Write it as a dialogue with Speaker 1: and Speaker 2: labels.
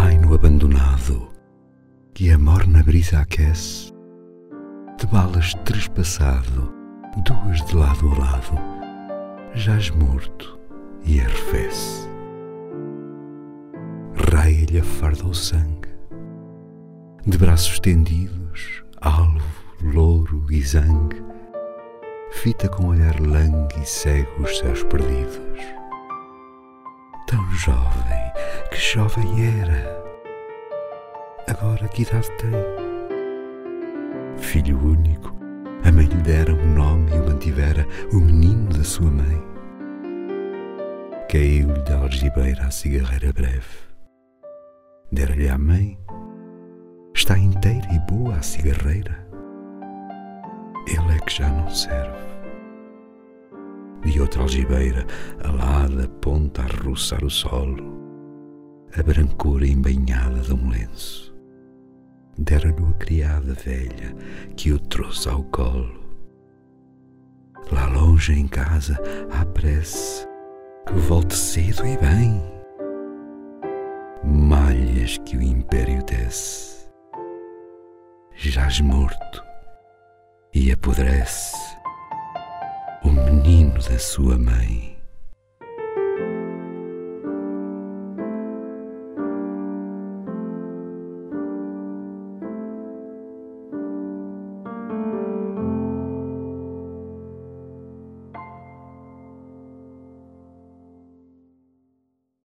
Speaker 1: Vai no abandonado, que a morna brisa aquece, de balas trespassado, duas de lado a lado, jaz morto e arrefece. Raia-lhe a farda o sangue, de braços estendidos, alvo, louro e zangue, fita com olhar langue e cego os céus perdidos. Tão jovem, que jovem era! Agora que idade tem? Filho único, a mãe lhe dera um nome e o mantivera o menino da sua mãe. Caiu-lhe da algibeira a cigarreira breve. Dera-lhe à mãe, está inteira e boa a cigarreira. Ele é que já não serve. De outra algibeira, alada, ponta a roçar o solo, a brancura embainhada de um lenço. Dera-lhe a criada velha que o trouxe ao colo. Lá longe em casa há prece que volte cedo e bem. Malhas que o império tece, jaz morto e apodrece o menino da sua mãe.